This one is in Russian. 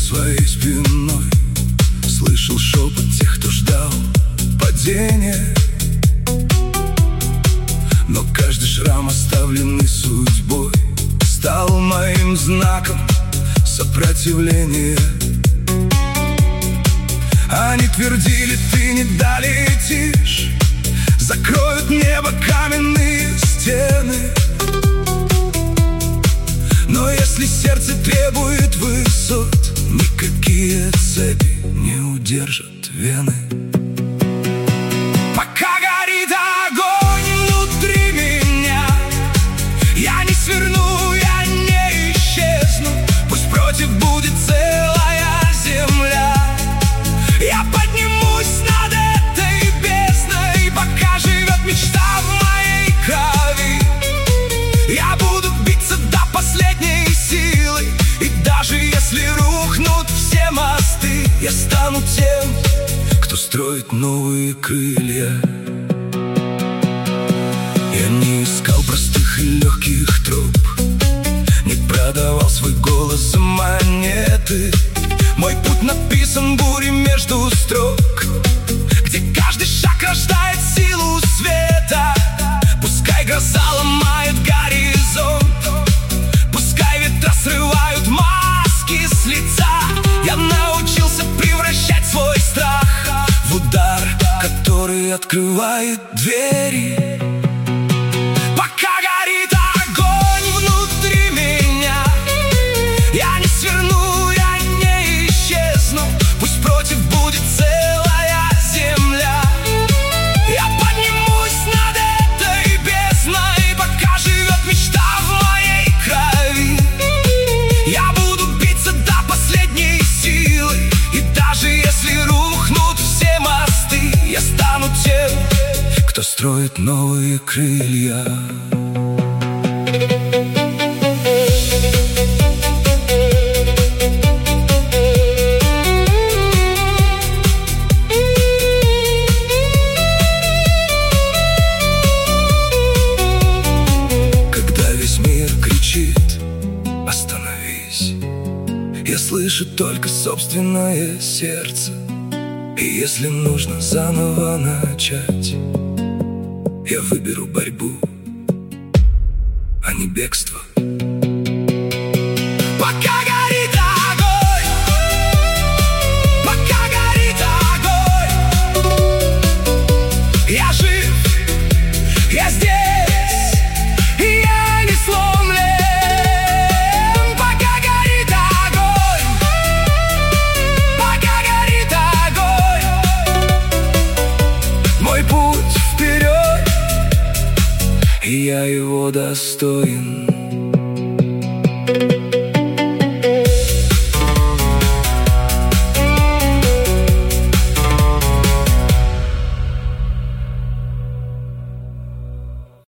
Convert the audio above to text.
своей спиной слышал шепот тех, кто ждал падения. Но каждый шрам, оставленный судьбой, стал моим знаком сопротивления. Они твердили: ты не долетишь, закроют небо каменные стены. Но если сердце требует высот, никакие цепи не удержат вены. Пока горит огонь внутри меня, я не сверну, я не исчезну. Пусть против будет целая земля, я поднимусь над этой бездной. Пока живет мечта в моей крови, я буду биться до последней силы. И даже если рухнут все мосты, я стану тем, кто строит новые крылья. Я не искал простых и легких троп, не продавал свой голос за монеты. Мой путь написан бурей между строк, где каждый шаг рождает силу света. Пускай гроза ломает горизонт, пускай ветра срывают маски с лица. Я научился превращать свой страх в удар, который открывает двери. Пока горит огонь внутри меня, я не сверну, я не исчезну. Пусть против будет целая земля, я поднимусь над этой бездной. Пока живет мечта в моей крови, я буду биться до последней силы. И даже если рухнут все мосты, я стану тем, кто строит новые крылья. Когда весь мир кричит: остановись, я слышу только собственное сердце. И если нужно заново начать, я выберу борьбу, а не бегство. Пока горит огонь, пока горит огонь, я жив, я здесь, и я не сломлен. Пока горит огонь, пока горит огонь, мой путь вперед, и я его достоин.